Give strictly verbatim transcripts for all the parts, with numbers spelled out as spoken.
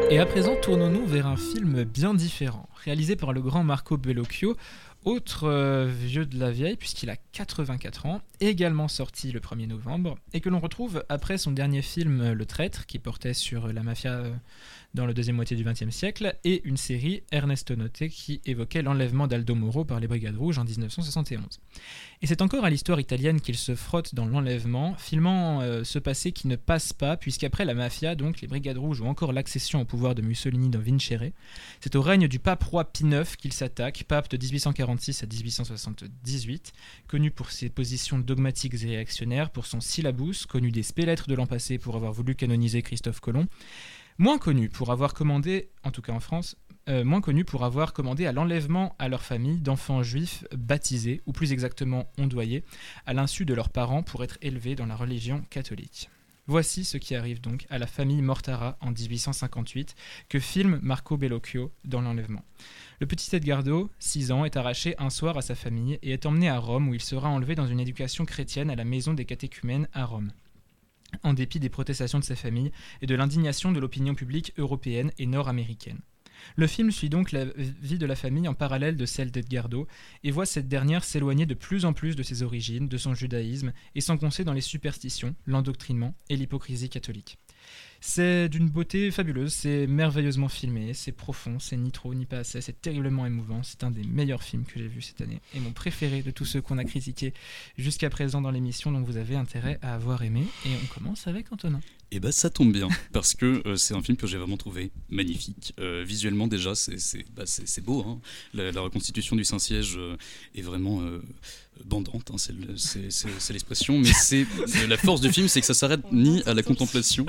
Et à présent, tournons-nous vers un film bien différent, réalisé par le grand Marco Bellocchio, autre euh, vieux de la vieille puisqu'il a quatre-vingt-quatre ans, également sorti le premier novembre, et que l'on retrouve après son dernier film Le Traître, qui portait sur la mafia euh, dans la deuxième moitié du vingtième siècle, et une série Ernesto Notte qui évoquait l'enlèvement d'Aldo Moro par les Brigades Rouges en dix-neuf cent soixante et onze. Et c'est encore à l'histoire italienne qu'il se frotte dans l'enlèvement, filmant euh, ce passé qui ne passe pas, puisqu'après la mafia, donc les Brigades Rouges ou encore l'accession au pouvoir de Mussolini dans Vincere, c'est au règne du pape roi Pie neuf qu'il s'attaque, pape de dix-huit cent quarante-six à dix-huit cent soixante-dix-huit, connu pour ses positions dogmatiques et réactionnaires, pour son syllabus, connu des spélettres de l'an passé pour avoir voulu canoniser Christophe Colomb, moins connu pour avoir commandé, en tout cas en France, Euh, moins connus pour avoir commandé à l'enlèvement à leur famille d'enfants juifs baptisés, ou plus exactement ondoyés, à l'insu de leurs parents pour être élevés dans la religion catholique. Voici ce qui arrive donc à la famille Mortara en dix-huit cent cinquante-huit, que filme Marco Bellocchio dans l'enlèvement. Le petit Edgardo, six ans, est arraché un soir à sa famille et est emmené à Rome où il sera enlevé dans une éducation chrétienne à la maison des catéchumènes à Rome, en dépit des protestations de sa famille et de l'indignation de l'opinion publique européenne et nord-américaine. Le film suit donc la vie de la famille en parallèle de celle d'Edgardo et voit cette dernière s'éloigner de plus en plus de ses origines, de son judaïsme et s'enfoncer dans les superstitions, l'endoctrinement et l'hypocrisie catholique. C'est d'une beauté fabuleuse, c'est merveilleusement filmé, c'est profond, c'est ni trop ni pas assez, c'est terriblement émouvant, c'est un des meilleurs films que j'ai vu cette année et mon préféré de tous ceux qu'on a critiqués jusqu'à présent dans l'émission, donc vous avez intérêt à avoir aimé. Et on commence avec Antonin. Et bah ça tombe bien, parce que euh, c'est un film que j'ai vraiment trouvé magnifique. Euh, visuellement déjà, c'est, c'est, bah, c'est, c'est beau, hein. la, la reconstitution du Saint-Siège euh, est vraiment euh, bandante, hein, c'est, le, c'est, c'est, c'est l'expression, mais c'est, euh, la force du film, c'est que ça s'arrête ni à la contemplation,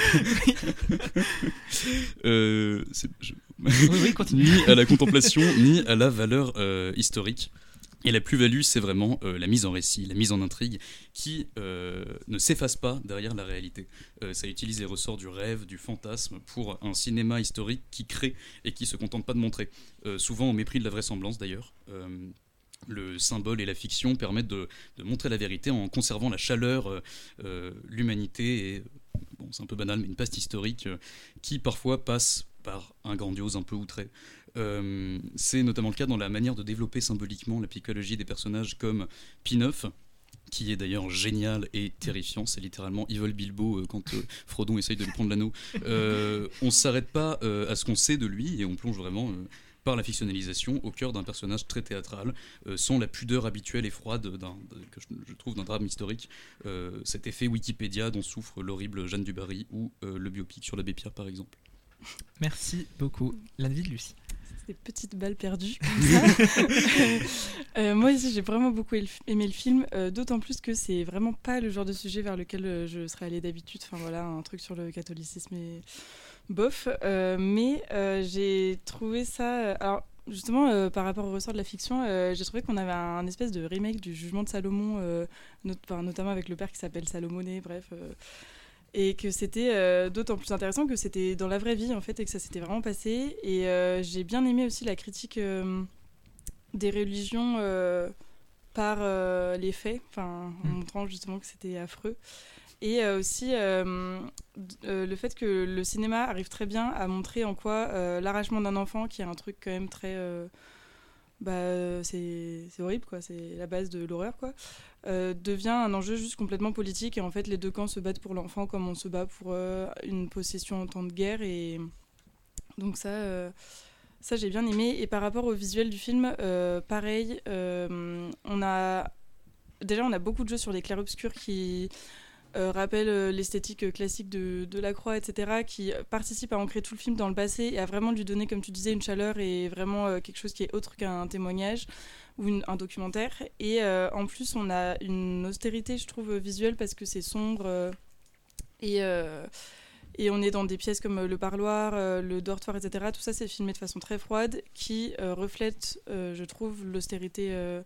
euh, c'est, je... Oui, oui, continue. ni à la contemplation, ni à la valeur euh, historique. Et la plus-value, c'est vraiment euh, la mise en récit, la mise en intrigue, qui euh, ne s'efface pas derrière la réalité. Euh, ça utilise les ressorts du rêve, du fantasme, pour un cinéma historique qui crée et qui ne se contente pas de montrer. Euh, souvent au mépris de la vraisemblance d'ailleurs. Euh, le symbole et la fiction permettent de, de montrer la vérité en conservant la chaleur, euh, euh, l'humanité et, bon, c'est un peu banal, mais une paste historique euh, qui parfois passe par un grandiose un peu outré. Euh, c'est notamment le cas dans la manière de développer symboliquement la psychologie des personnages comme Pie neuf, qui est d'ailleurs génial et terrifiant. C'est littéralement Evil Bilbo euh, quand euh, Frodon essaye de lui prendre l'anneau. Euh, on ne s'arrête pas euh, à ce qu'on sait de lui et on plonge vraiment euh, par la fictionnalisation au cœur d'un personnage très théâtral, euh, sans la pudeur habituelle et froide d'un, de, que je, je trouve d'un drame historique. Euh, cet effet Wikipédia dont souffre l'horrible Jeanne du Barry ou euh, le biopic sur l'abbé Pierre par exemple. Merci beaucoup. L'avis de Lucie. Des petites balles perdues comme ça. euh, moi aussi j'ai vraiment beaucoup aimé le film, euh, d'autant plus que c'est vraiment pas le genre de sujet vers lequel euh, je serais allée d'habitude. Enfin voilà, un truc sur le catholicisme et bof. Euh, mais euh, j'ai trouvé ça. Euh, alors justement euh, par rapport au ressort de la fiction, euh, j'ai trouvé qu'on avait un, un espèce de remake du Jugement de Salomon, euh, not- enfin, notamment avec le père qui s'appelle Salomone. Bref. Euh, Et que c'était euh, d'autant plus intéressant que c'était dans la vraie vie en fait et que ça s'était vraiment passé. Et euh, j'ai bien aimé aussi la critique euh, des religions euh, par euh, les faits, enfin en montrant justement que c'était affreux. Et euh, aussi euh, euh, le fait que le cinéma arrive très bien à montrer en quoi euh, l'arrachement d'un enfant, qui est un truc quand même très euh, bah, c'est, c'est horrible, quoi. C'est la base de l'horreur, quoi. Euh, devient un enjeu juste complètement politique. Et en fait, les deux camps se battent pour l'enfant comme on se bat pour euh, une possession en temps de guerre. Et donc ça, euh, ça j'ai bien aimé. Et par rapport au visuel du film, euh, pareil, euh, on a... Déjà, on a beaucoup de jeux sur les clairs-obscurs qui... Euh, rappelle euh, l'esthétique classique de, de Lacroix, et cetera, qui participe à ancrer tout le film dans le passé et à vraiment lui donner, comme tu disais, une chaleur et vraiment euh, quelque chose qui est autre qu'un témoignage ou une, un documentaire. Et euh, en plus, on a une austérité, je trouve, visuelle parce que c'est sombre euh, et, euh, et on est dans des pièces comme le parloir, euh, le dortoir, et cetera. Tout ça, c'est filmé de façon très froide qui euh, reflète, euh, je trouve, l'austérité euh,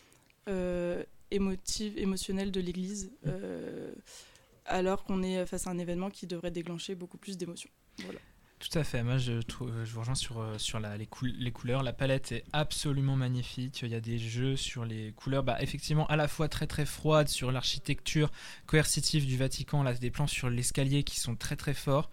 euh, émotive, émotionnelle de l'Église, euh, alors qu'on est face à un événement qui devrait déclencher beaucoup plus d'émotions. Voilà. Tout à fait, moi je, trouve, je vous rejoins sur, sur la, les, coul- les couleurs, la palette est absolument magnifique, il y a des jeux sur les couleurs, bah, effectivement à la fois très très froides sur l'architecture coercitive du Vatican, là des plans sur l'escalier qui sont très très forts,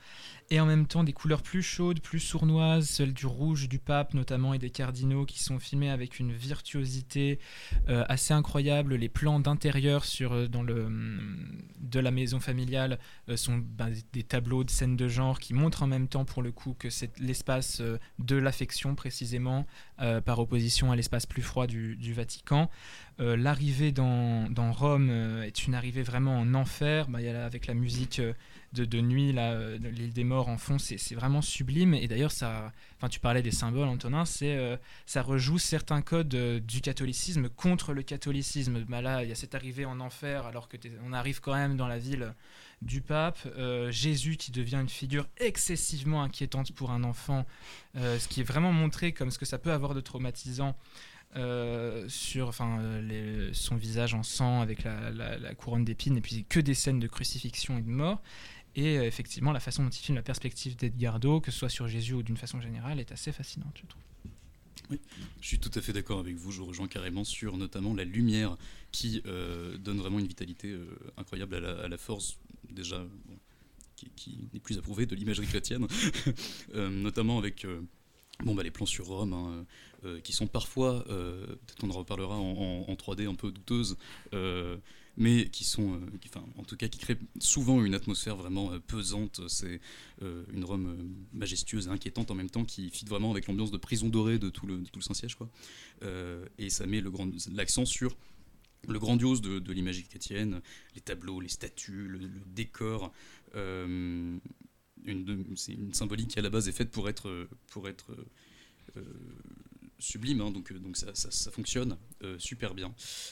et en même temps des couleurs plus chaudes, plus sournoises, celles du rouge du pape notamment et des cardinaux qui sont filmés avec une virtuosité euh, assez incroyable. Les plans d'intérieur sur, dans le, de la maison familiale euh, sont ben, des tableaux de scènes de genre qui montrent en même temps pour le coup que c'est l'espace euh, de l'affection précisément euh, par opposition à l'espace plus froid du, du Vatican. Euh, l'arrivée dans, dans Rome euh, est une arrivée vraiment en enfer. Bah, y a là, avec la musique euh, de, de nuit, là, euh, de l'île des morts en fond, c'est, c'est vraiment sublime. Et d'ailleurs, ça, enfin, tu parlais des symboles, Antonin, c'est, euh, ça rejoue certains codes euh, du catholicisme contre le catholicisme. Bah, là, il y a cette arrivée en enfer, alors qu'on arrive quand même dans la ville du pape. Euh, Jésus qui devient une figure excessivement inquiétante pour un enfant, euh, ce qui est vraiment montré comme ce que ça peut avoir de traumatisant. Euh, sur enfin, euh, les, son visage en sang avec la, la, la couronne d'épines et puis que des scènes de crucifixion et de mort et euh, effectivement la façon dont il filme la perspective d'Edgardo, que ce soit sur Jésus ou d'une façon générale, est assez fascinante, je trouve. Oui, je suis tout à fait d'accord avec vous, je vous rejoins carrément sur notamment la lumière qui euh, donne vraiment une vitalité euh, incroyable à la, à la force déjà bon, qui, qui n'est plus approuvée de l'imagerie chrétienne euh, notamment avec euh, Bon, bah, les plans sur Rome, hein, euh, qui sont parfois, euh, peut-être qu'on en reparlera, en, en, en trois D un peu douteuses, euh, mais qui sont, euh, qui, enfin, en tout cas, qui créent souvent une atmosphère vraiment euh, pesante. C'est euh, une Rome euh, majestueuse et inquiétante en même temps, qui fit vraiment avec l'ambiance de prison dorée de tout le, de tout le Saint-Siège, quoi. Euh, et ça met le grand, l'accent sur le grandiose de, de l'imagerie chrétienne, les tableaux, les statues, le, le décor. Euh, Une, c'est une symbolique qui à la base est faite pour être, pour être euh, sublime, hein, donc, donc ça, ça, ça fonctionne euh, super bien.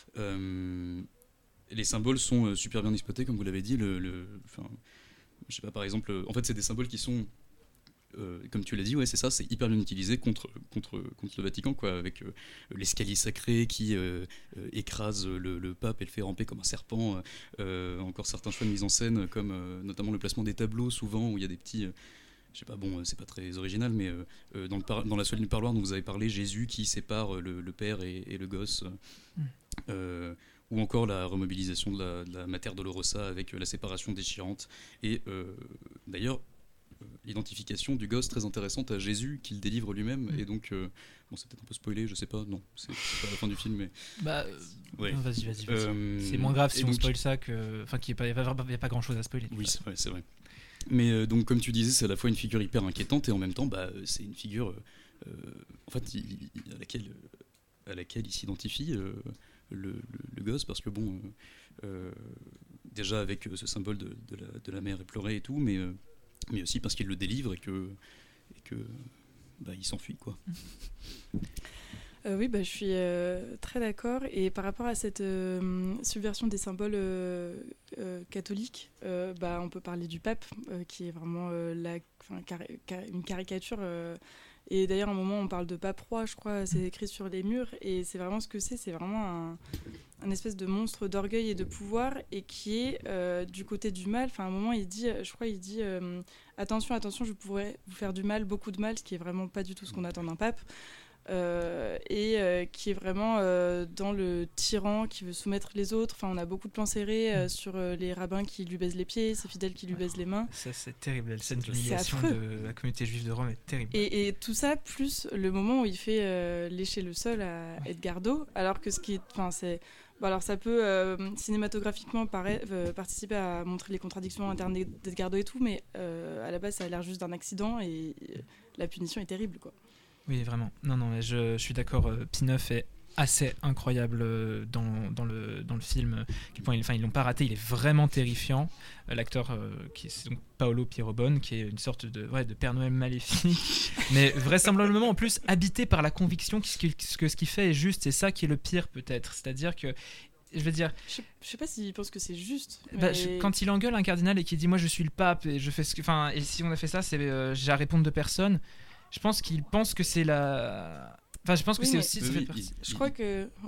Euh, les symboles sont euh, super bien exploités, comme vous l'avez dit. Le, le, je sais pas, par exemple, en fait, c'est des symboles qui sont, euh, comme tu l'as dit, ouais, c'est ça, c'est hyper bien utilisé contre, contre, contre le Vatican, quoi, avec euh, l'escalier sacré qui euh, euh, écrase le, le pape et le fait ramper comme un serpent. Euh, encore certains choix de mise en scène, comme euh, notamment le placement des tableaux, souvent, où il y a des petits... Euh, je sais pas, bon, euh, c'est pas très original, mais euh, dans, le par- dans la soirée du parloir dont vous avez parlé, Jésus qui sépare le, le père et, et le gosse. Mm. Euh, ou encore la remobilisation de la, de la Mater Dolorosa avec euh, la séparation déchirante. Et euh, d'ailleurs, l'identification du gosse très intéressante à Jésus qu'il délivre lui-même, mmh. et donc euh, bon, c'est peut-être un peu spoilé, je sais pas, non, c'est, c'est pas la fin du film, mais bah euh, ouais. non, vas-y, vas-y, vas-y. Euh, c'est moins grave si on donc... spoil ça que, enfin, qu'il n'y a, a, a pas grand-chose à spoiler. Oui, c'est vrai, c'est vrai. Mais euh, donc comme tu disais, c'est à la fois une figure hyper inquiétante et en même temps, bah, c'est une figure, euh, en fait, il, il, à laquelle, à laquelle il s'identifie euh, le, le, le gosse, parce que bon, euh, déjà avec ce symbole de, de, la, de la mère éplorée et tout, mais euh, mais aussi parce qu'il le délivre et que, et que bah, il s'enfuit, quoi. Euh, oui, bah, je suis euh, très d'accord. Et par rapport à cette euh, subversion des symboles euh, euh, catholiques, euh, bah, on peut parler du pape, euh, qui est vraiment euh, la, cari- car- une caricature. Euh, et d'ailleurs, à un moment, on parle de pape roi, je crois, c'est écrit sur les murs. Et c'est vraiment ce que c'est. C'est vraiment un, un espèce de monstre d'orgueil et de pouvoir, et qui est euh, du côté du mal. Enfin, à un moment, il dit, je crois, il dit euh, attention, attention, je pourrais vous faire du mal, beaucoup de mal, ce qui est vraiment pas du tout ce qu'on attend d'un pape. Euh, et euh, qui est vraiment euh, dans le tyran qui veut soumettre les autres. Enfin, on a beaucoup de plans serrés euh, sur euh, les rabbins qui lui baisent les pieds, ses fidèles qui lui baisent les mains. Ça, c'est terrible. La scène d'humiliation de la communauté juive de Rome est terrible. Et, et tout ça, plus le moment où il fait euh, lécher le sol à Edgardo, alors que ce qui est... Enfin, c'est... Bon, alors ça peut euh, cinématographiquement paraît, euh, participer à montrer les contradictions internes d'Edgardo et tout, mais euh, à la base, ça a l'air juste d'un accident et euh, la punition est terrible, quoi. Oui, vraiment. Non, non, mais je, je suis d'accord. Euh, Pie neuf est assez incroyable euh, dans, dans, le, dans le film. Quel point, enfin, ils l'ont pas raté. Il est vraiment terrifiant. Euh, l'acteur, euh, qui est donc Paolo Pierrobone, qui est une sorte de, ouais, de Père Noël maléfique, mais vraisemblablement en plus habité par la conviction que ce, qui, que ce qu'il fait est juste. C'est ça qui est le pire, peut-être. C'est-à-dire que, je veux dire, je, je sais pas s'il pense que c'est juste. Mais... Bah, je, quand il engueule un cardinal et qu'il dit moi je suis le pape et je fais ce que, enfin, et si on a fait ça, c'est euh, j'ai à répondre de personne. Je pense qu'il pense que c'est la. Enfin, je pense que oui, c'est aussi. Oui, ça fait oui, partie... Je crois que. Oui.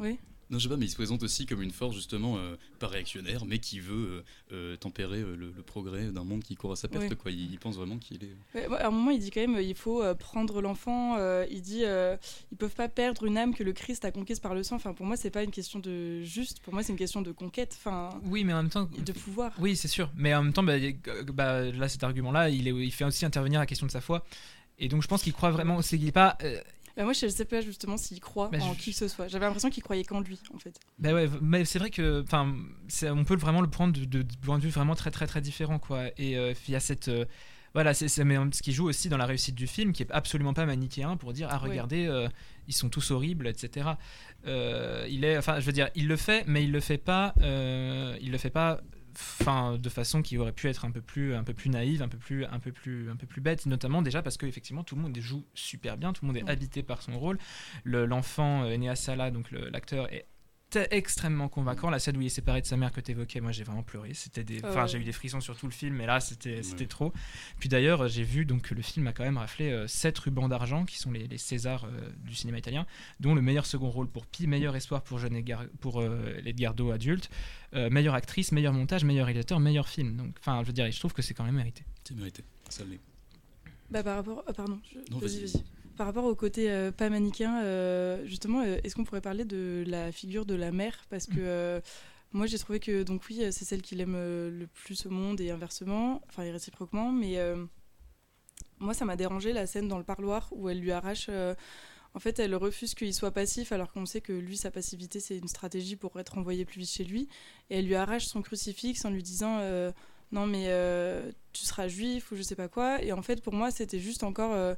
Non, je sais pas, mais il se présente aussi comme une force justement euh, pas réactionnaire, mais qui veut euh, euh, tempérer euh, le, le progrès d'un monde qui court à sa perte. Ouais. Quoi. Il, il pense vraiment qu'il est. Ouais, ouais, à un moment, il dit quand même, euh, il faut euh, prendre l'enfant. euh, il dit, euh, ils peuvent pas perdre une âme que le Christ a conquise par le sang. Enfin, pour moi, c'est pas une question de juste. Pour moi, c'est une question de conquête. Enfin, Oui, mais en même temps. de pouvoir. Oui, c'est sûr. Mais en même temps, bah, y- bah, là, cet argument-là, il, est, il fait aussi intervenir la question de sa foi. Et donc, je pense qu'il croit vraiment. C'est qu'il est pas. euh, Bah, moi, je sais pas justement s'il croit Bah, en je- qui que ce soit. J'avais l'impression qu'il croyait qu'en lui, en fait. Bah ouais, v- mais c'est vrai que, enfin, c'est- on peut vraiment le prendre de, de, de point de vue vraiment très très très différent, quoi. Et euh, il y a cette, euh, voilà, c'est, c'est mais ce qui joue aussi dans la réussite du film, qui est absolument pas manichéen pour dire ah Ouais. regardez, euh, ils sont tous horribles, et cetera. Euh, il est, enfin, je veux dire, il le fait, mais il le fait pas, euh, il le fait pas. Enfin, de façon qui aurait pu être un peu plus, un peu plus naïve, un peu plus, un peu plus, un peu plus bête, notamment déjà parce que effectivement tout le monde joue super bien, tout le monde est Ouais. habité par son rôle. Le, l'enfant euh, Enea Sala, donc le- l'acteur, est t- extrêmement convaincant. La scène où il est séparé de sa mère que tu évoquais, moi j'ai vraiment pleuré. C'était des, Ah enfin ouais. j'ai eu des frissons sur tout le film, mais là c'était, c'était Ouais. trop. Puis d'ailleurs j'ai vu donc que le film a quand même raflé euh, sept rubans d'argent qui sont les, les Césars euh, du cinéma italien, dont le meilleur second rôle pour Pi, meilleur espoir pour jeune Edgar, pour euh, l'Edgardo adulte, euh, meilleure actrice, meilleur montage, meilleur réalisateur, meilleur film. Donc enfin je veux dire, je trouve que c'est quand même mérité. C'est mérité. Ça l'est. Bah, par rapport. oh, pardon. je- Non, vas-y, vas-y. vas-y. Par rapport au côté euh, pas manichéen, euh, justement, euh, est-ce qu'on pourrait parler de la figure de la mère? Parce que euh, moi, j'ai trouvé que, donc oui, euh, c'est celle qu'il aime euh, le plus au monde et inversement, enfin, et réciproquement, mais euh, moi, ça m'a dérangé la scène dans le parloir où elle lui arrache. euh, en fait, elle refuse qu'il soit passif, alors qu'on sait que lui, sa passivité, c'est une stratégie pour être envoyé plus vite chez lui. Et elle lui arrache son crucifix en lui disant euh, non, mais euh, tu seras juif ou je sais pas quoi. Et en fait, pour moi, c'était juste encore. euh,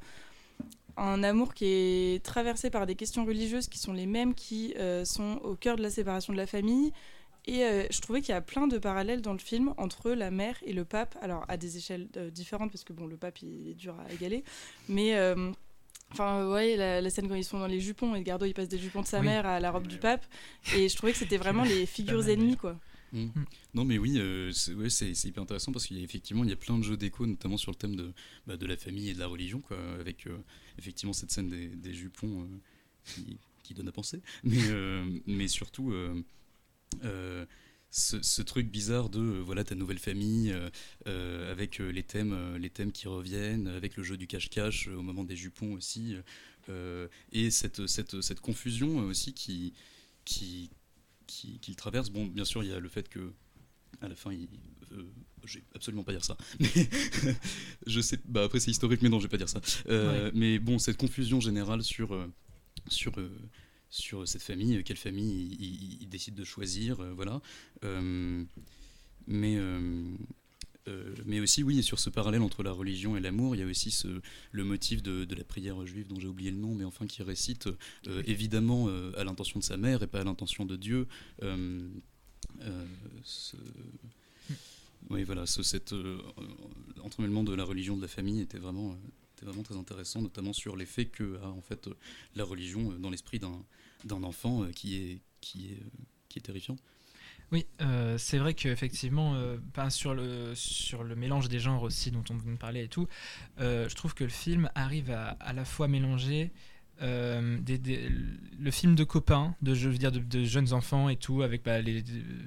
un amour qui est traversé par des questions religieuses qui sont les mêmes qui euh, sont au cœur de la séparation de la famille. Et euh, je trouvais qu'il y a plein de parallèles dans le film entre la mère et le pape, alors à des échelles euh, différentes, parce que bon, le pape il est dur à égaler, mais euh, enfin euh, ouais, la, la scène quand ils sont dans les jupons, Edgardo il passe des jupons de sa Oui. mère à la robe du pape, et je trouvais que c'était vraiment les figures mal, ennemies, quoi. Mm. Non mais oui, euh, c'est, ouais, c'est, c'est hyper intéressant parce qu'il y a effectivement il y a plein de jeux d'écho, notamment sur le thème de, bah, de la famille et de la religion, quoi, avec euh, effectivement cette scène des, des jupons euh, qui, qui donne à penser, mais, euh, mais surtout euh, euh, ce, ce truc bizarre de euh, voilà ta nouvelle famille euh, euh, avec euh, les thèmes, euh, les thèmes qui reviennent, avec le jeu du cache-cache euh, au moment des jupons aussi, euh, et cette, cette, cette confusion euh, aussi qui, qui Qui, qui le traverse. Bon, bien sûr, il y a le fait que à la fin, il, euh, je vais absolument pas dire ça. Mais je sais. Bah après, c'est historique, mais non, je vais pas dire ça. Euh, Ouais. Mais bon, cette confusion générale sur euh, sur euh, sur cette famille, quelle famille il, il- il décide de choisir, euh, voilà. Euh, mais euh, euh, mais aussi, oui, sur ce parallèle entre la religion et l'amour, il y a aussi ce, le motif de, de la prière juive dont j'ai oublié le nom, mais enfin qui récite euh, évidemment euh, à l'intention de sa mère et pas à l'intention de Dieu. Euh, euh, ce... Oui, voilà, ce, cet euh, entremêlement de la religion de la famille était vraiment, euh, était vraiment très intéressant, notamment sur l'effet que a en fait euh, la religion euh, dans l'esprit d'un, d'un enfant euh, qui est, qui est, euh, qui est terrifiant. Oui, euh, c'est vrai qu'effectivement, euh, ben, sur, le, sur le mélange des genres aussi dont on vient de parler et tout, euh, je trouve que le film arrive à à la fois mélanger euh, des, des- le film de copains, de, je veux dire, de, de jeunes enfants et tout, avec bah, les,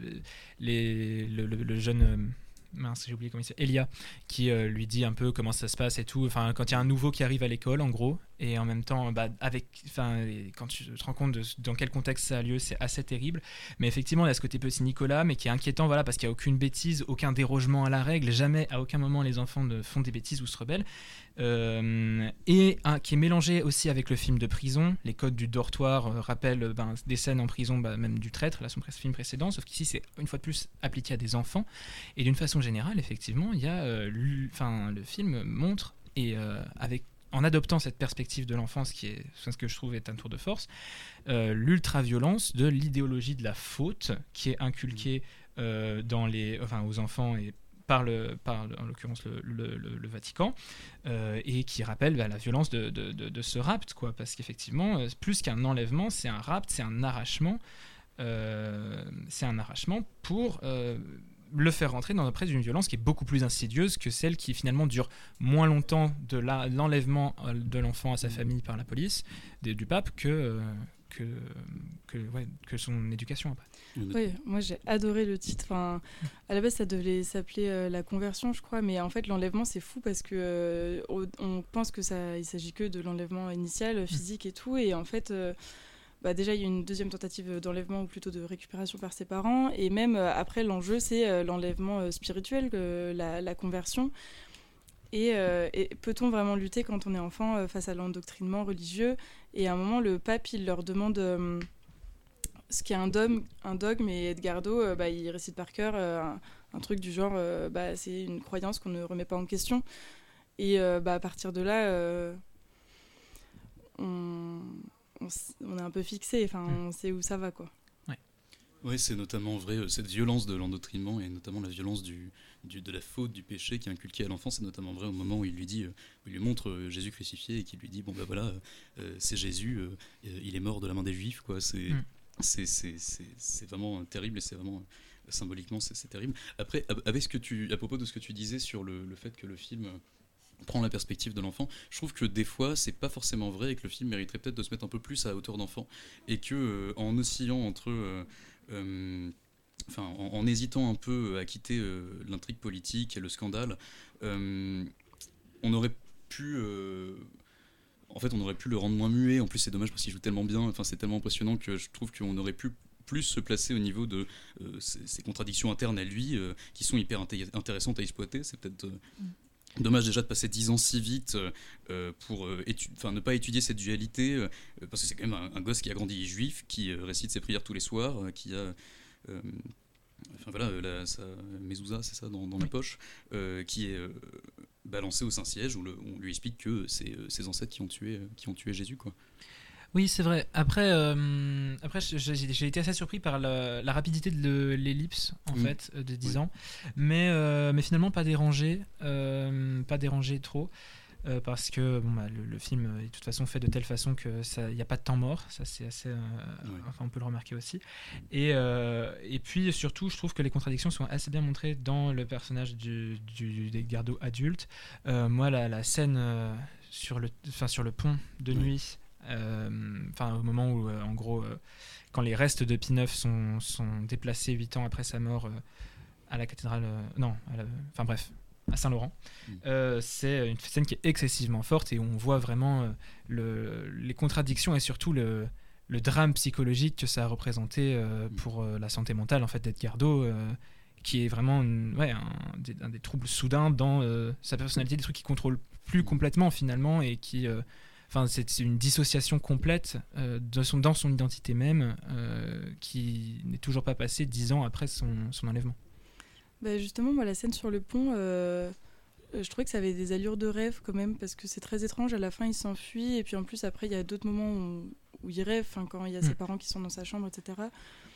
les, le, le- le jeune... euh, mince, j'ai oublié comment il s'appelle, Elia, qui euh, lui dit un peu comment ça se passe et tout. Enfin, quand il y a un nouveau qui arrive à l'école, en gros, et en même temps, bah, avec, enfin, et quand tu te rends compte de dans quel contexte ça a lieu, c'est assez terrible. Mais effectivement, il y a ce côté petit Nicolas, mais qui est inquiétant, voilà, parce qu'il n'y a aucune bêtise, aucun dérogement à la règle, jamais, à aucun moment, les enfants ne font des bêtises ou se rebellent. Euh, et un, qui est mélangé aussi avec le film de prison. Les codes du dortoir euh, rappellent euh, ben, des scènes en prison, bah, même du traître, là, son pré- film précédent, sauf qu'ici, c'est une fois de plus appliqué à des enfants. Et d'une façon générale, effectivement, il y a, euh, l'u- enfin, le film montre, et euh, avec, en adoptant cette perspective de l'enfance, qui est ce que je trouve est un tour de force, euh, l'ultra-violence de l'idéologie de la faute qui est inculquée euh, dans les, enfin, aux enfants et par, le, par le- en l'occurrence le, le- le- le Vatican, euh, et qui rappelle bah, la violence de, de- de- de ce rapt, quoi, parce qu'effectivement, euh, plus qu'un enlèvement, c'est un rapt, c'est un arrachement, euh, c'est un arrachement pour euh, le faire rentrer dans après une violence qui est beaucoup plus insidieuse que celle qui finalement dure moins longtemps de la- l'enlèvement euh, de l'enfant à sa famille par la police, des- du pape, que, euh, que, que, ouais, que son éducation après. Oui, moi j'ai adoré le titre. Enfin, à la base, ça devait s'appeler euh, La Conversion, je crois, mais en fait, l'enlèvement, c'est fou parce que euh, on pense que ça, il s'agit que de l'enlèvement initial, physique et tout, et en fait, euh, bah, déjà, il y a une deuxième tentative d'enlèvement ou plutôt de récupération par ses parents, et même euh, après, l'enjeu, c'est euh, l'enlèvement euh, spirituel, euh, la, la conversion. Et, euh, et peut-on vraiment lutter quand on est enfant euh, face à l'endoctrinement religieux ? Et à un moment, le pape, il leur demande euh, ce qu'est un dogme, un dogme et Edgardo, euh, bah, il récite par cœur euh, un, un truc du genre, euh, bah, c'est une croyance qu'on ne remet pas en question. Et euh, bah, à partir de là, euh, on, on, on est un peu fixé, enfin, on sait où ça va, quoi. Oui, c'est notamment vrai, euh, cette violence de l'endoctrinement et notamment la violence du, du, de la faute, du péché qui est inculqué à l'enfant, c'est notamment vrai au moment où il lui dit, euh, où il lui montre euh, Jésus crucifié et qu'il lui dit, bon ben bah voilà, euh, c'est Jésus, euh, il est mort de la main des Juifs, quoi. C'est, mm. c'est, c'est, c'est, c'est vraiment terrible et c'est vraiment, euh, symboliquement, c'est, c'est terrible. Après, avec ce que tu, à propos de ce que tu disais sur le, le fait que le film... Euh, prend la perspective de l'enfant, je trouve que des fois c'est pas forcément vrai et que le film mériterait peut-être de se mettre un peu plus à hauteur d'enfant et que euh, en oscillant entre euh, euh, enfin en, en hésitant un peu à quitter euh, l'intrigue politique et le scandale, euh, on aurait pu euh, en fait on aurait pu le rendre moins muet. En plus c'est dommage parce qu'il joue tellement bien, enfin c'est tellement impressionnant que je trouve qu'on aurait pu plus se placer au niveau de euh, ces, ces contradictions internes à lui euh, qui sont hyper inté- intéressantes à exploiter. C'est peut-être euh, mm. Dommage déjà de passer dix ans si vite euh, pour euh, étu- ne pas étudier cette dualité, euh, parce que c'est quand même un, un gosse qui a grandi juif, qui euh, récite ses prières tous les soirs, euh, qui a euh, enfin voilà, la, sa mezouza, c'est ça, dans, dans oui. la poche, euh, qui est euh, balancé au Saint-Siège, où le, on lui explique que c'est euh, ses ancêtres qui ont tué, qui ont tué Jésus, quoi. Oui, c'est vrai. Après, euh, après j'ai, j'ai été assez surpris par la, la rapidité de l'ellipse, en mmh. fait, de dix oui. ans. Mais, euh, mais finalement, pas dérangé. Euh, pas dérangé trop. Euh, parce que bon, bah, le, le film est de toute façon fait de telle façon qu'il n'y a pas de temps mort. Ça, c'est assez. Euh, oui. Enfin, on peut le remarquer aussi. Et, euh, et puis, surtout, je trouve que les contradictions sont assez bien montrées dans le personnage du, du d'Edgardo adulte. Euh, moi, la, la scène euh, sur, le, sur le pont de oui. nuit. Enfin, euh, au moment où, euh, en gros, euh, quand les restes de Pie neuf sont, sont déplacés huit ans après sa mort euh, à la cathédrale, euh, non, enfin bref, à Saint-Laurent, mmh. euh, c'est une scène qui est excessivement forte et où on voit vraiment euh, le, les contradictions et surtout le, le drame psychologique que ça a représenté euh, mmh. pour euh, la santé mentale en fait d'Edgardo, euh, qui est vraiment une, ouais, un, des, un des troubles soudains dans euh, sa personnalité, des trucs qu'il contrôle plus complètement finalement et qui euh, Enfin, c'est une dissociation complète euh, de son, dans son identité même euh, qui n'est toujours pas passée dix ans après son, son enlèvement. Bah justement, moi, la scène sur le pont, euh, je trouvais que ça avait des allures de rêve quand même, parce que c'est très étrange. À la fin, il s'enfuit, et puis en plus, après, il y a d'autres moments où, où il rêve, quand il y a mmh. ses parents qui sont dans sa chambre, et cetera.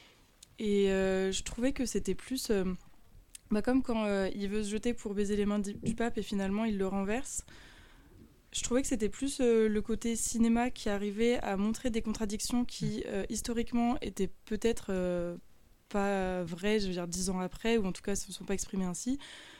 Et euh, je trouvais que c'était plus... Euh, bah, comme quand euh, il veut se jeter pour baiser les mains du, du pape, et finalement, il le renverse. Je trouvais que c'était plus euh, le côté cinéma qui arrivait à montrer des contradictions qui, euh, historiquement, étaient peut-être euh, pas vraies, je veux dire, dix ans après, ou en tout cas, ne se sont pas exprimées ainsi.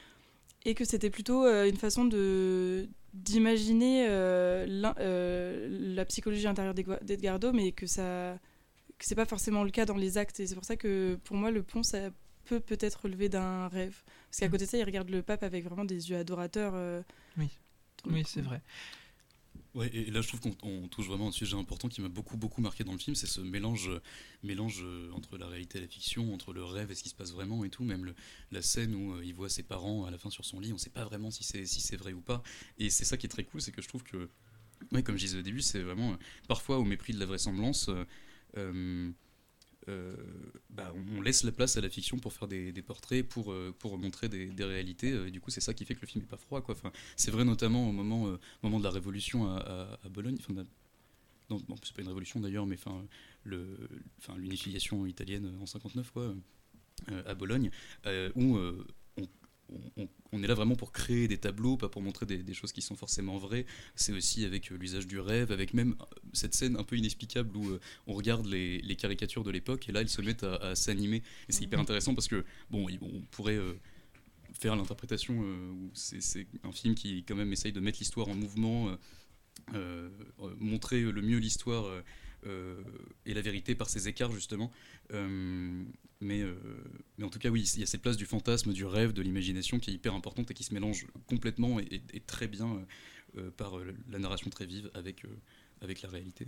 Et que c'était plutôt euh, une façon de, d'imaginer euh, la, euh, la psychologie intérieure d'Edgardo, mais que ça que c'est pas forcément le cas dans les actes. Et c'est pour ça que, pour moi, le pont, ça peut peut-être relever d'un rêve. Parce qu'à côté de ça, il regarde le pape avec vraiment des yeux adorateurs. Euh, oui. Oui, c'est vrai. Ouais, et là je trouve qu'on on touche vraiment un sujet important qui m'a beaucoup beaucoup marqué dans le film, c'est ce mélange, mélange entre la réalité et la fiction, entre le rêve et ce qui se passe vraiment et tout, même le, la scène où euh, il voit ses parents à la fin sur son lit, on ne sait pas vraiment si c'est, si c'est vrai ou pas, et c'est ça qui est très cool, c'est que je trouve que, ouais, comme je disais au début, c'est vraiment euh, parfois au mépris de la vraisemblance, euh, euh, Euh, bah, on laisse la place à la fiction pour faire des, des portraits, pour, euh, pour montrer des, des réalités, euh, et du coup c'est ça qui fait que le film n'est pas froid, quoi. Enfin, c'est vrai notamment au moment, euh, au moment de la révolution à, à, à Bologne, enfin, non, non, c'est pas une révolution d'ailleurs, mais enfin, le, enfin, l'unification italienne en cinquante-neuf, quoi, euh, à Bologne, euh, où euh, on On, on est là vraiment pour créer des tableaux, pas pour montrer des, des choses qui sont forcément vraies. C'est aussi avec euh, l'usage du rêve, avec même cette scène un peu inexplicable où euh, on regarde les, les caricatures de l'époque et là elles se mettent à, à s'animer. Et c'est hyper intéressant parce que, bon, on pourrait euh, faire l'interprétation euh, où c'est, c'est un film qui quand même essaye de mettre l'histoire en mouvement, euh, euh, montrer le mieux l'histoire. Euh, euh, et la vérité par ces écarts justement. Euh, mais, euh, mais en tout cas, oui, il y a cette place du fantasme, du rêve, de l'imagination qui est hyper importante et qui se mélange complètement et, et, et très bien euh, par euh, la narration très vive avec, euh, avec la réalité.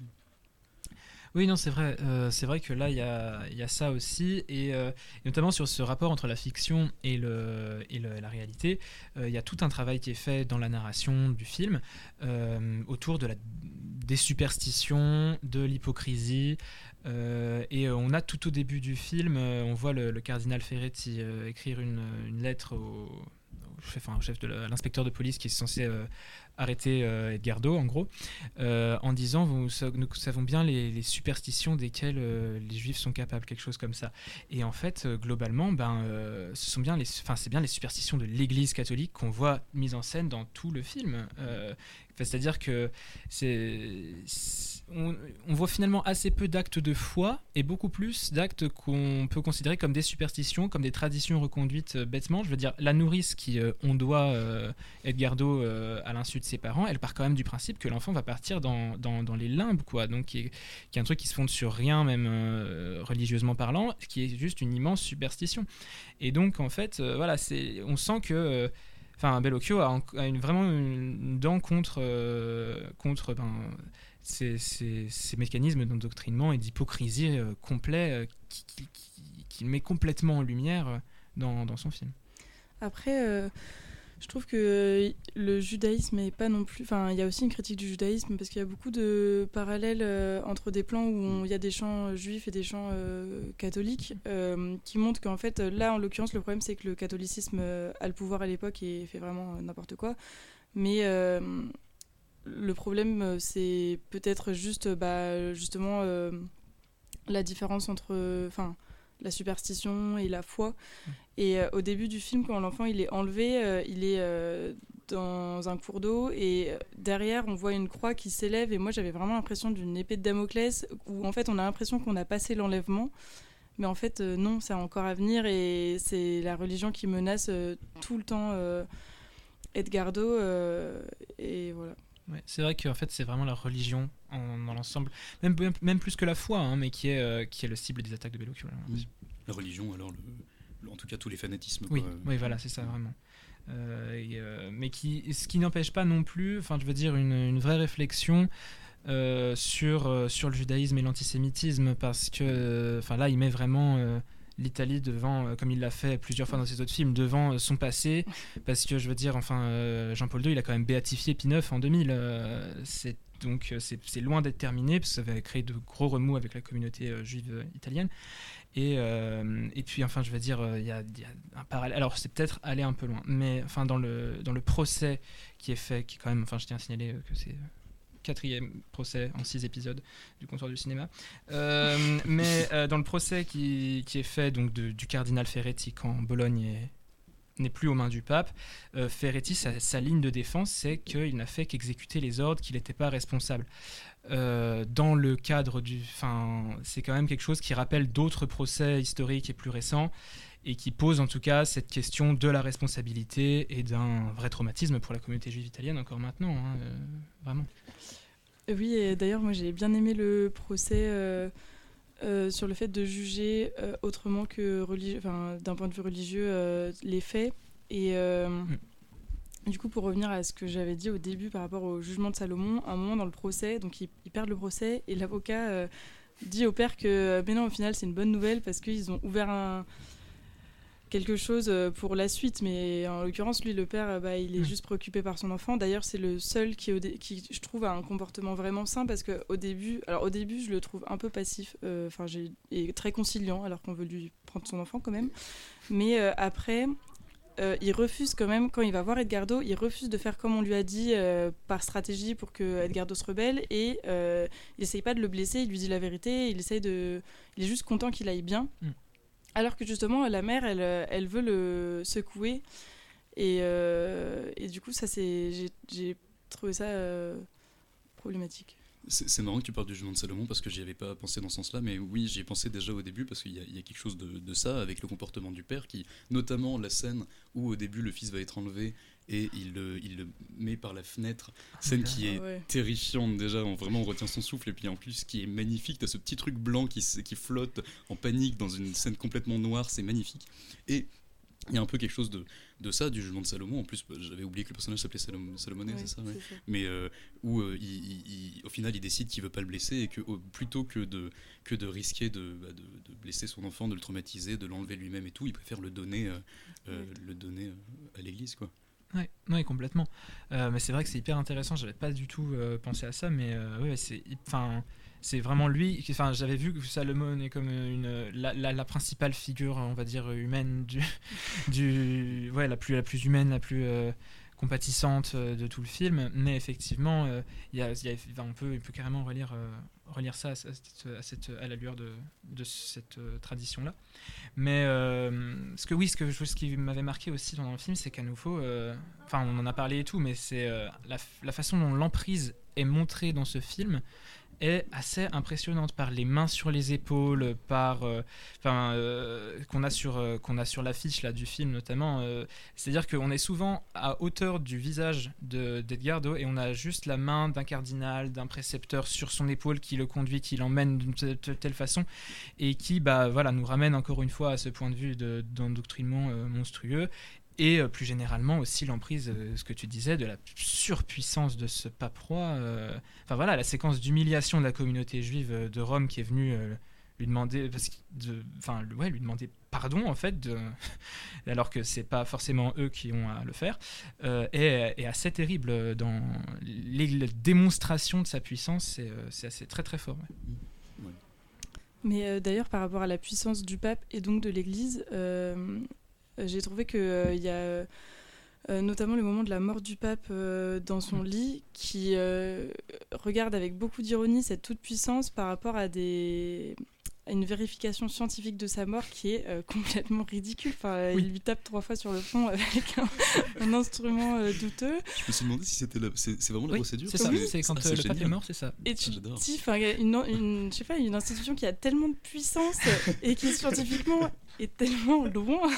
Oui, non, c'est vrai. Euh, c'est vrai que là, il y a, y a ça aussi, et, euh, et notamment sur ce rapport entre la fiction et, le, et le, la réalité, il euh, y a tout un travail qui est fait dans la narration du film euh, autour de la, des superstitions, de l'hypocrisie. Euh, et euh, on a tout au début du film, euh, on voit le, le cardinal Ferretti euh, écrire une, une lettre au, au chef, enfin, au chef de la, l'inspecteur de police qui est censé euh, arrêter euh, Edgardo, en gros, euh, en disant vous, nous savons bien les, les superstitions desquelles euh, les juifs sont capables, quelque chose comme ça. Et en fait, euh, globalement, ben, euh, ce sont bien les, enfin, c'est bien les superstitions de l'Église catholique qu'on voit mises en scène dans tout le film. Euh, c'est-à-dire que c'est, c'est on, on voit finalement assez peu d'actes de foi et beaucoup plus d'actes qu'on peut considérer comme des superstitions, comme des traditions reconduites euh, bêtement. Je veux dire, la nourrice qui euh, on doit euh, Edgardo euh, à l'insu de ses parents, elle part quand même du principe que l'enfant va partir dans, dans, dans les limbes, quoi. Donc, qui est, qui est un truc qui se fonde sur rien, même euh, religieusement parlant, qui est juste une immense superstition. Et donc, en fait, euh, voilà, c'est, on sent que... Euh, Enfin, Bellocchio a, a une, vraiment une dent contre, euh, contre ben, ces, ces, ces mécanismes d'endoctrinement et d'hypocrisie euh, complet euh, qu'il qui, qui, qui met complètement en lumière euh, dans, dans son film. Après, euh, je trouve que le judaïsme est pas non plus... Enfin, il y a aussi une critique du judaïsme parce qu'il y a beaucoup de parallèles euh, entre des plans où il y a des chants juifs et des chants euh, catholiques euh, qui montrent qu'en fait, là, en l'occurrence, le problème, c'est que le catholicisme euh, a le pouvoir à l'époque et fait vraiment n'importe quoi. Mais euh, le problème, c'est peut-être juste, bah, justement, euh, la différence entre... Enfin, la superstition et la foi. Mmh. Et euh, au début du film, quand l'enfant il est enlevé, euh, il est euh, dans un cours d'eau et euh, derrière on voit une croix qui s'élève et moi j'avais vraiment l'impression d'une épée de Damoclès où en fait on a l'impression qu'on a passé l'enlèvement mais en fait euh, non, c'est encore à venir et c'est la religion qui menace euh, tout le temps euh, Edgardo euh, et voilà. Ouais, c'est vrai qu'en fait c'est vraiment la religion en, dans l'ensemble, même, même plus que la foi, hein, mais qui est, euh, qui est le cible des attaques de Bellocchio. Mmh. La religion, alors le, le, en tout cas tous les fanatismes. Oui, quoi. oui voilà, c'est ça vraiment. Euh, et, euh, mais qui, ce qui n'empêche pas non plus, enfin je veux dire, une, une vraie réflexion euh, sur, euh, sur le judaïsme et l'antisémitisme, parce que enfin là il met vraiment... Euh, l'Italie devant, euh, comme il l'a fait plusieurs fois dans ses autres films, devant euh, son passé, parce que je veux dire, enfin, euh, Jean-Paul deux, il a quand même béatifié Pie neuf en deux mille, euh, c'est, donc euh, c'est, c'est loin d'être terminé, parce que ça avait créé de gros remous avec la communauté euh, juive euh, italienne, et, euh, et puis, enfin, je veux dire, il euh, y, y a un parallèle, alors c'est peut-être aller un peu loin, mais enfin, dans le, dans le procès qui est fait, qui est quand même, enfin, je tiens à signaler que c'est... quatrième procès en six épisodes du comptoir du cinéma. Euh, mais euh, dans le procès qui, qui est fait donc, de, du cardinal Ferretti quand Bologne est, n'est plus aux mains du pape, euh, Ferretti, sa, sa ligne de défense, c'est qu'il n'a fait qu'exécuter les ordres, qu'il n'était pas responsable. Euh, dans le cadre du... Enfin, c'est quand même quelque chose qui rappelle d'autres procès historiques et plus récents, et qui pose en tout cas cette question de la responsabilité et d'un vrai traumatisme pour la communauté juive italienne encore maintenant, hein, euh, vraiment. Oui, et d'ailleurs moi j'ai bien aimé le procès euh, euh, sur le fait de juger euh, autrement que religi- enfin, d'un point de vue religieux euh, les faits. Et euh, mm. du coup pour revenir à ce que j'avais dit au début par rapport au jugement de Salomon, à un moment dans le procès, donc ils, ils perdent le procès et l'avocat euh, dit au père que mais non au final c'est une bonne nouvelle parce qu'ils ont ouvert un... quelque chose pour la suite, mais en l'occurrence, lui, le père, bah, il est mmh. juste préoccupé par son enfant. D'ailleurs, c'est le seul qui, au dé- qui, je trouve, a un comportement vraiment sain, parce qu'au début, alors au début, je le trouve un peu passif, enfin, euh, j'ai et très conciliant, alors qu'on veut lui prendre son enfant quand même. Mais euh, après, euh, il refuse quand même, quand il va voir Edgardo, il refuse de faire comme on lui a dit euh, par stratégie pour que Edgardo se rebelle, et euh, il essaye pas de le blesser, il lui dit la vérité, il essaye de, il est juste content qu'il aille bien. Mmh. Alors que justement, la mère, elle, elle veut le secouer. Et, euh, et du coup, ça, c'est, j'ai, j'ai trouvé ça euh, problématique. C'est, c'est marrant que tu parles du jugement de Salomon parce que j'y avais pas pensé dans ce sens-là, mais oui, j'y ai pensé déjà au début parce qu'il y a, il y a quelque chose de, de ça avec le comportement du père, qui, notamment la scène où au début le fils va être enlevé et il le, il le met par la fenêtre, scène qui est Ah ouais. terrifiante déjà, on, vraiment on retient son souffle, et puis en plus qui est magnifique, t'as ce petit truc blanc qui, s- qui flotte en panique dans une scène complètement noire, c'est magnifique. Et il y a un peu quelque chose de, de ça, du jugement de Salomon. En plus, bah, j'avais oublié que le personnage s'appelait Salom- Salomon, Ouais, c'est ça, ouais. c'est ça. Mais euh, où euh, il, il- il- au final il décide qu'il veut pas le blesser, et que au- plutôt que de, que de risquer de, bah, de, de blesser son enfant, de le traumatiser, de l'enlever lui-même et tout, il préfère le donner, euh, euh, Ouais. le donner euh, à l'église, quoi. Ouais, ouais, complètement. Euh, mais c'est vrai que c'est hyper intéressant. J'avais pas du tout euh, pensé à ça, mais euh, ouais, c'est, enfin, c'est vraiment lui. qui- Enfin, j'avais vu que Salomon est comme une la, la, la principale figure, on va dire humaine du, du, ouais, la plus la plus humaine, la plus euh, compatissante euh, de tout le film. Mais effectivement, euh, il y a, il y a- enfin, on peut, on peut carrément relire euh, relire ça à cette, à, cette, à la lueur de, de cette euh, tradition-là. Mais euh, ce que oui, ce que ce qui m'avait marqué aussi dans le film, c'est qu'à nouveau, euh, enfin, on en a parlé et tout, mais c'est euh, la, la façon dont l'emprise est montrée dans ce film est assez impressionnante, par les mains sur les épaules, par euh, enfin euh, qu'on a sur euh, qu'on a sur l'affiche là du film notamment. Euh, c'est-à-dire qu'on est souvent à hauteur du visage de d'Edgardo, et on a juste la main d'un cardinal, d'un précepteur sur son épaule qui le conduit, qui l'emmène d'une telle, telle façon, et qui bah voilà nous ramène encore une fois à ce point de vue de, d'endoctrinement euh, monstrueux. Et euh, plus généralement aussi l'emprise, euh, ce que tu disais, de la surpuissance de ce pape roi. euh, Enfin voilà, la séquence d'humiliation de la communauté juive euh, de Rome qui est venue euh, lui demander, parce que de, enfin le- ouais, lui demander pardon en fait, de, alors que c'est pas forcément eux qui ont à le faire, euh, est, est assez terrible dans les, les démonstrations de sa puissance. C'est, euh, c'est assez très très fort. Ouais. Ouais. Mais euh, d'ailleurs, par rapport à la puissance du pape et donc de l'Église, euh, j'ai trouvé qu'il euh, y a euh, notamment le moment de la mort du pape euh, dans son lit, qui euh, regarde avec beaucoup d'ironie cette toute-puissance par rapport à, des... à une vérification scientifique de sa mort qui est euh, complètement ridicule. Enfin, Oui. Il lui tape trois fois sur le front avec un, un instrument euh, douteux. Je me suis demandé si c'était la... c'est, c'est vraiment la Oui, procédure. c'est ça, Oui. c'est quand Ah, euh, c'est le pape est génial. mort, c'est ça. Et tu Ah, te j'adore. dis, enfin, une, une, je sais pas, une institution qui a tellement de puissance et qui scientifiquement est tellement loin.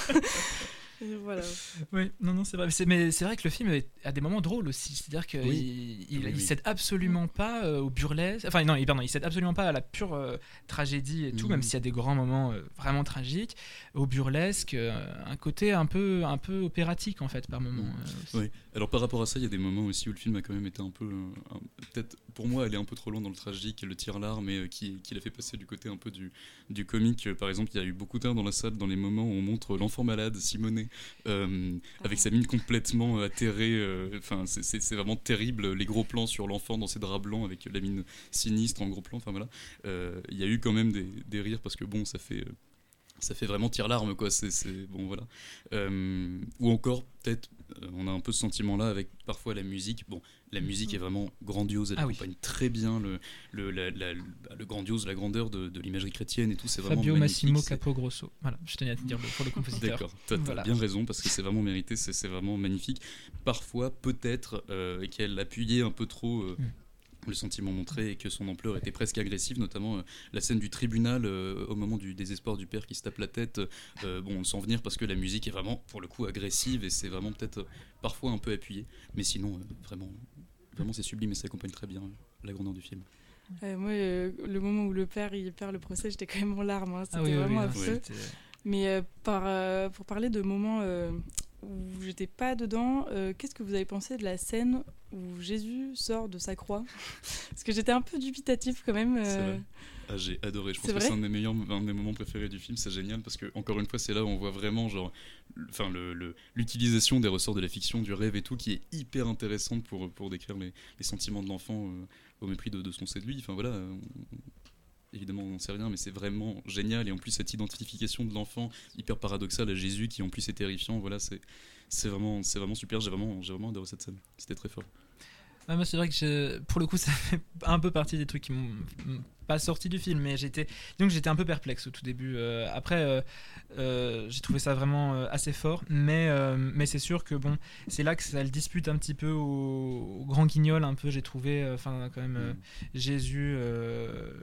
Et voilà. Oui, non, non, c'est vrai. C'est- mais c'est vrai que le film est- a des moments drôles aussi. C'est-à-dire qu'il Oui. il, Oui, il oui. cède absolument pas euh, au burlesque. Enfin, non, il- pardon, il cède absolument pas à la pure euh, tragédie et tout, Mhm. même s'il y a des grands moments euh, vraiment tragiques. Au burlesque, euh, un côté un peu, un peu opératique en fait par moments. Mhm. euh, aussi. Oui. Alors par rapport à ça, il y a des moments aussi où le film a quand même été un peu, euh, un- peut-être pour moi, elle est un peu trop loin dans le tragique et le tire-larme, mais euh, qui, qui l'a fait passer du côté un peu du, du comique. Euh, Par exemple, il y a eu beaucoup d'heures dans la salle dans les moments où on montre l'enfant malade, Simonet, euh, avec sa mine complètement euh, atterrée. euh, Enfin, c'est- c'est c'est vraiment terrible. Les gros plans sur l'enfant dans ses draps blancs avec la mine sinistre en gros plan. Enfin voilà, Euh, il y a eu quand même des, des rires parce que bon, ça fait. euh, ça fait vraiment tire-larme, quoi. C'est, c'est- bon, voilà. Euh, ou encore, peut-être, euh, on a un peu ce sentiment-là avec parfois la musique. Bon, la musique est vraiment grandiose, elle Ah oui. accompagne très bien le, le, la- la- le grandiose, la grandeur de, de l'imagerie chrétienne et tout. C'est vraiment Fabio magnifique. Massimo c'est- Capogrosso. Voilà, je tenais à te dire pour le compositeur. D'accord, t'as, t'as Voilà. bien raison parce que c'est vraiment mérité, c'est, c'est vraiment magnifique. Parfois, peut-être euh, qu'elle appuyait un peu trop euh, Mm. le sentiment montré et que son ampleur était presque agressive, notamment euh, la scène du tribunal euh, au moment du désespoir du père qui se tape la tête. Euh, bon, on le sent venir parce que la musique est vraiment, pour le coup, agressive et c'est vraiment peut-être euh, parfois un peu appuyé. Mais sinon, euh, vraiment, vraiment c'est sublime et ça accompagne très bien euh, la grandeur du film. Euh, moi, euh, le moment où le père il perd le procès, j'étais quand même en larmes. hein. C'était Ah oui, oui, oui, vraiment non, affreux. c'était- Mais euh, par, euh, pour parler de moments euh, où j'étais pas dedans, euh, qu'est-ce que vous avez pensé de la scène où Jésus sort de sa croix? Parce que j'étais un peu dubitative quand même. C'est euh, vrai. Ah, j'ai adoré. Je pense C'est que vrai c'est un de mes meilleurs, un de mes moments préférés du film. C'est génial parce que encore une fois, c'est là où on voit vraiment genre, enfin le, le- l'utilisation des ressorts de la fiction, du rêve et tout, qui est hyper intéressante pour pour décrire les, les sentiments de l'enfant euh, au mépris de, de ce qu'on sait de lui. Enfin voilà. euh, on- Évidemment, on n'en sait rien, mais c'est vraiment génial. Et en plus, cette identification de l'enfant hyper paradoxale à Jésus, qui en plus est terrifiant. Voilà, c'est c'est vraiment, c'est vraiment super. J'ai vraiment, j'ai vraiment adoré cette scène. C'était très fort. Ouais, moi, c'est vrai que je- pour le coup, ça fait un peu partie des trucs qui m'ont m'ont pas sorti du film, mais j'étais donc j'étais un peu perplexe au tout début. Euh, après, euh, euh, j'ai trouvé ça vraiment euh, assez fort, mais euh, mais c'est sûr que bon, c'est là que ça le dispute un petit peu au, au grand guignol un peu. J'ai trouvé, enfin quand même euh, Jésus. euh,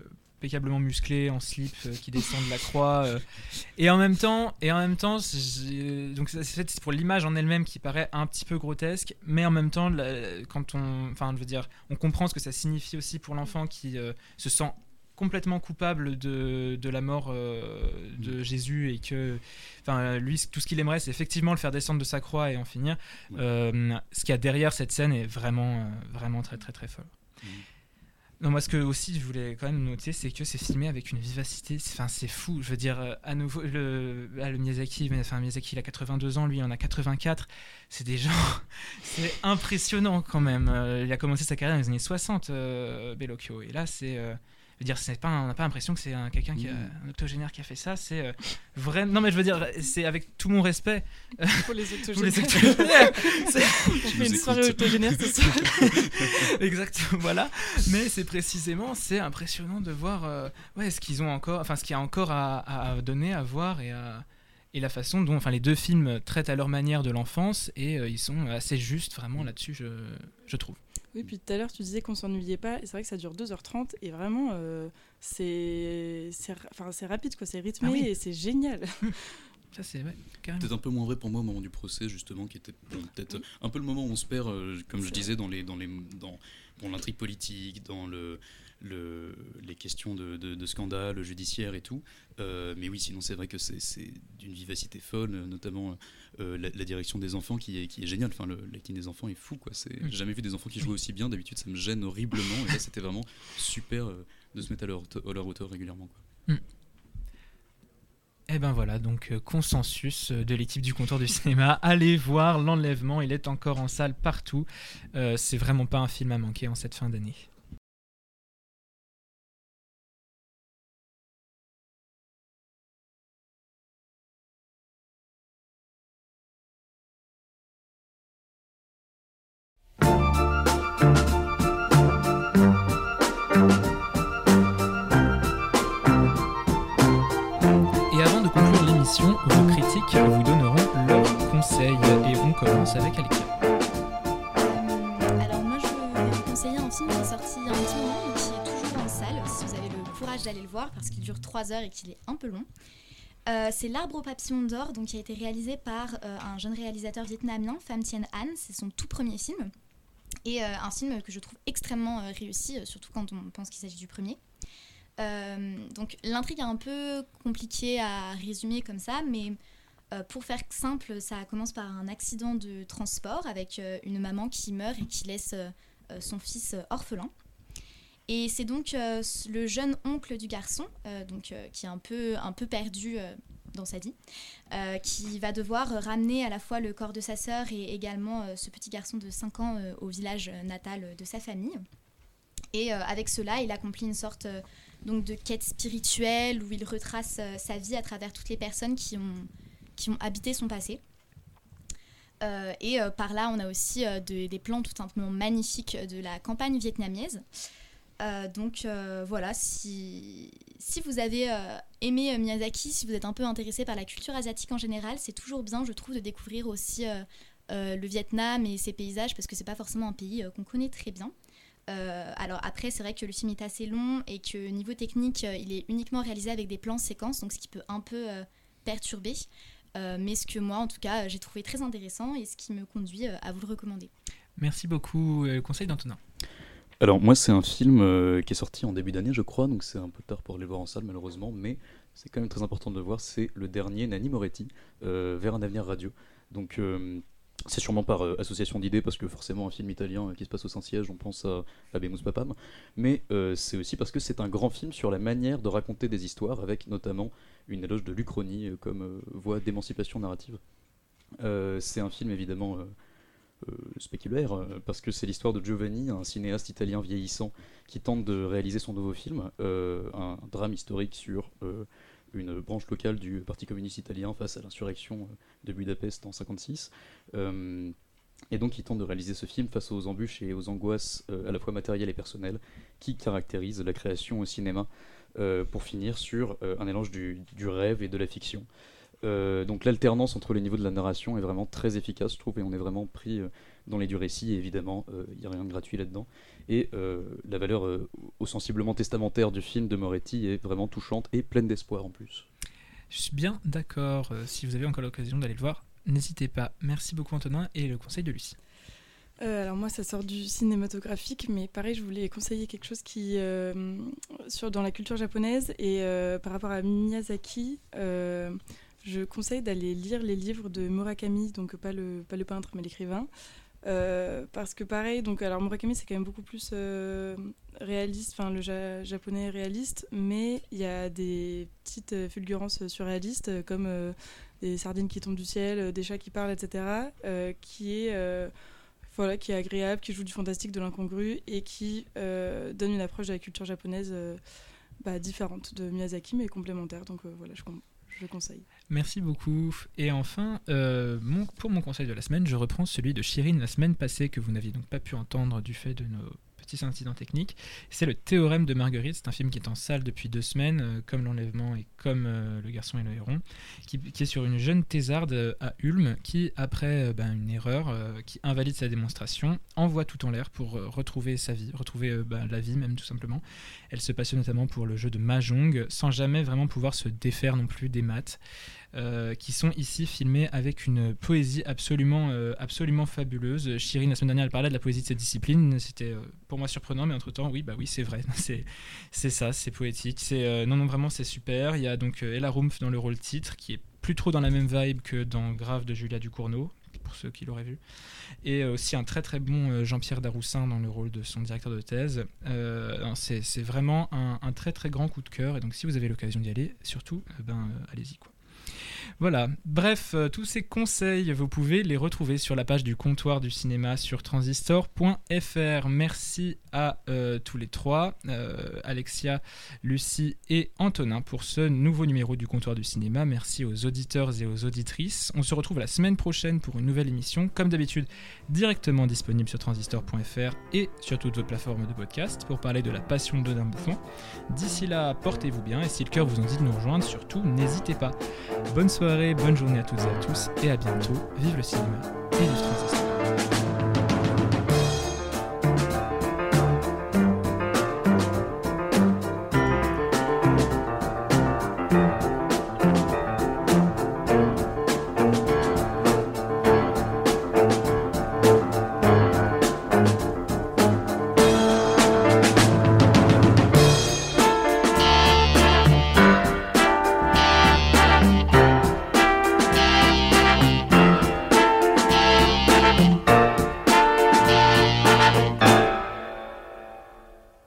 impeccablement musclés en slip euh, qui descendent de la croix euh, et en même temps et en même temps j'ai- donc ça, c'est c'est pour l'image en elle-même qui paraît un petit peu grotesque, mais en même temps la- quand on enfin je veux dire on comprend ce que ça signifie aussi pour l'enfant qui euh, se sent complètement coupable de, de la mort euh, de Jésus et que enfin lui tout ce qu'il aimerait c'est effectivement le faire descendre de sa croix et en finir. Ouais. Euh, ce qu'il y a derrière cette scène est vraiment euh, vraiment très très très fort. Mhm. Non, moi, ce que aussi je voulais quand même noter, c'est que c'est filmé avec une vivacité. c'est- Enfin, c'est fou. Je veux dire, euh, à nouveau, le, là, le Miyazaki, mais, enfin, Miyazaki, il a quatre-vingt-deux ans, lui, il en a quatre-vingt-quatre. C'est des gens, c'est impressionnant quand même. Euh, il a commencé sa carrière dans les années soixante, euh, Bellocchio. Et là, c'est, euh, je veux dire, c'est pas, un- on n'a pas l'impression que c'est un, quelqu'un qui a, Mhm. un octogénaire qui a fait ça. C'est euh, vrai. Non, mais je veux dire, c'est avec tout mon respect. Pour les Tous les octogénaires. octogénaires. C'est- On Je fait vous une écoute. soirée octogénaire ce soir. Exactement, voilà. Mais c'est précisément, c'est impressionnant de voir euh, ouais, ce qu'ils ont encore, enfin ce qu'il y a encore à, à donner, à voir et, à, et la façon dont, enfin les deux films traitent à leur manière de l'enfance et euh, ils sont assez justes vraiment là-dessus, je, je trouve. Oui, puis tout à l'heure, tu disais qu'on s'ennuyait pas, et c'est vrai que ça dure deux heures trente, et vraiment, euh, c'est c'est ra- enfin, c'est rapide, quoi, c'est rythmé, Ah oui. et c'est génial. Ça c'est ouais, carrément. Peut-être un peu moins vrai pour moi au moment du procès, justement, qui était bon, peut-être un peu le moment où on se perd, euh, comme je C'est disais, dans les dans les dans bon, l'intrigue politique, dans le, le les questions de, de, de scandale judiciaire et tout. Euh, mais oui, sinon c'est vrai que c'est c'est d'une vivacité folle, notamment euh, la, la direction des enfants qui est qui est géniale. Enfin, le l'acting des enfants est fou, quoi. C'est Mm. j'ai jamais vu des enfants qui jouent aussi bien. D'habitude, ça me gêne horriblement. Et là, c'était vraiment super euh, de se mettre à leur, à leur hauteur régulièrement, quoi. Et ben voilà, donc euh, consensus euh, de l'équipe du comptoir du cinéma. Allez voir L'Enlèvement, il est encore en salle partout. Euh, c'est vraiment pas un film à manquer en cette fin d'année. Et avant de conclure l'émission, vos critiques vous donneront leurs conseils. Et on commence avec Alexia. Euh, alors moi je vais vous conseiller un film qui est sorti il y a un petit moment mais qui est toujours en salle si vous avez le courage d'aller le voir parce qu'il dure trois heures et qu'il est un peu long. Euh, c'est L'Arbre aux papillons d'or, donc qui a été réalisé par euh, un jeune réalisateur vietnamien, Pham Thien Anh. C'est son tout premier film et euh, un film que je trouve extrêmement euh, réussi, euh, surtout quand on pense qu'il s'agit du premier. Euh, donc l'intrigue est un peu compliquée à résumer comme ça, mais euh, pour faire simple, ça commence par un accident de transport avec euh, une maman qui meurt et qui laisse euh, euh, son fils euh, orphelin. Et c'est donc euh, le jeune oncle du garçon, euh, donc, euh, qui est un peu, un peu perdu euh, dans sa vie, euh, qui va devoir ramener à la fois le corps de sa sœur et également euh, ce petit garçon de cinq ans euh, au village natal de sa famille. Et euh, avec cela, il accomplit une sorte euh, donc de quête spirituelle où il retrace euh, sa vie à travers toutes les personnes qui ont, qui ont habité son passé. Euh, et euh, par là, on a aussi euh, de, des plans tout simplement magnifiques de la campagne vietnamienne. Euh, donc euh, voilà, si, si vous avez euh, aimé euh, Miyazaki, si vous êtes un peu intéressé par la culture asiatique en général, c'est toujours bien, je trouve, de découvrir aussi euh, euh, le Vietnam et ses paysages parce que c'est pas forcément un pays euh, qu'on connaît très bien. Euh, alors après, c'est vrai que le film est assez long et que niveau technique, euh, il est uniquement réalisé avec des plans séquences, donc ce qui peut un peu euh, perturber. Euh, mais ce que moi, en tout cas, j'ai trouvé très intéressant et ce qui me conduit euh, à vous le recommander. Merci beaucoup. Euh, conseil d'Antonin. Alors moi c'est un film euh, qui est sorti en début d'année je crois, donc c'est un peu tard pour aller voir en salle malheureusement, mais c'est quand même très important de le voir, c'est le dernier Nanni Moretti, euh, Vers un avenir radio. Donc euh, c'est sûrement par euh, association d'idées, parce que forcément un film italien euh, qui se passe au Saint-Siège, on pense à Habemus Papam, mais euh, c'est aussi parce que c'est un grand film sur la manière de raconter des histoires, avec notamment une éloge de l'Uchronie euh, comme euh, voie d'émancipation narrative. Euh, c'est un film évidemment... Euh, Euh, spéculaire, euh, parce que c'est l'histoire de Giovanni, un cinéaste italien vieillissant qui tente de réaliser son nouveau film, euh, un drame historique sur euh, une branche locale du Parti communiste italien face à l'insurrection de Budapest en cinquante-six. Euh, et donc il tente de réaliser ce film face aux embûches et aux angoisses euh, à la fois matérielles et personnelles qui caractérisent la création au cinéma, euh, pour finir sur euh, un mélange du, du rêve et de la fiction. Euh, donc l'alternance entre les niveaux de la narration est vraiment très efficace, je trouve, et on est vraiment pris euh, dans les du récit, et évidemment, il euh, n'y a rien de gratuit là-dedans. Et euh, la valeur euh, ostensiblement testamentaire du film de Moretti est vraiment touchante et pleine d'espoir en plus. Je suis bien d'accord. Euh, si vous avez encore l'occasion d'aller le voir, n'hésitez pas. Merci beaucoup Antonin, et le conseil de Lucie. Euh, alors moi, ça sort du cinématographique, mais pareil, je voulais conseiller quelque chose qui, euh, sur, dans la culture japonaise, et euh, par rapport à Miyazaki, euh, je conseille d'aller lire les livres de Murakami, donc pas le, pas le peintre, mais l'écrivain, euh, parce que pareil, donc, alors Murakami, c'est quand même beaucoup plus euh, réaliste, enfin le ja- japonais est réaliste, mais il y a des petites fulgurances surréalistes, comme euh, des sardines qui tombent du ciel, des chats qui parlent, et cetera, euh, qui est... Euh, Voilà, qui est agréable, qui joue du fantastique, de l'incongru et qui euh, donne une approche de la culture japonaise euh, bah, différente de Miyazaki, mais complémentaire. Donc euh, voilà, je, je le conseille. Merci beaucoup. Et enfin, euh, mon, pour mon conseil de la semaine, je reprends celui de Chirine la semaine passée, que vous n'aviez donc pas pu entendre du fait de nos petits incidents techniques. C'est le Théorème de Marguerite. C'est un film qui est en salle depuis deux semaines, euh, comme L'Enlèvement et comme euh, Le Garçon et le Héron, qui, qui est sur une jeune thésarde euh, à Ulm qui, après euh, ben, une erreur euh, qui invalide sa démonstration, envoie tout en l'air pour euh, retrouver sa vie, retrouver euh, ben, la vie même tout simplement. Elle se passionne notamment pour le jeu de Mahjong, sans jamais vraiment pouvoir se défaire non plus des maths. Euh, qui sont ici filmés avec une poésie absolument, euh, absolument fabuleuse. Chirine, la semaine dernière, elle parlait de la poésie de cette discipline. C'était euh, pour moi surprenant, mais entre-temps, oui, bah oui, c'est vrai. c'est, c'est ça, c'est poétique. C'est, euh, non, non, vraiment, c'est super. Il y a donc euh, Ella Rumpf dans le rôle titre, qui est plus trop dans la même vibe que dans Grave de Julia Ducournau, pour ceux qui l'auraient vu. Et euh, aussi un très très bon euh, Jean-Pierre Daroussin dans le rôle de son directeur de thèse. Euh, c'est, c'est vraiment un, un très très grand coup de cœur. Et donc, si vous avez l'occasion d'y aller, surtout, euh, ben, euh, allez-y, quoi. Voilà, bref, euh, tous ces conseils, vous pouvez les retrouver sur la page du comptoir du cinéma sur transistor point f r. Merci à euh, tous les trois, euh, Alexia, Lucie et Antonin, pour ce nouveau numéro du comptoir du cinéma. Merci aux auditeurs et aux auditrices. On se retrouve la semaine prochaine pour une nouvelle émission, comme d'habitude, directement disponible sur transistor point f r et sur toutes vos plateformes de podcast, pour parler de La Passion de Dodin Bouffon. D'ici là, portez-vous bien, et si le cœur vous en dit de nous rejoindre, surtout, n'hésitez pas. Bonne soirée, bonne journée à toutes et à tous, et à bientôt. Vive le cinéma et vive Transistor.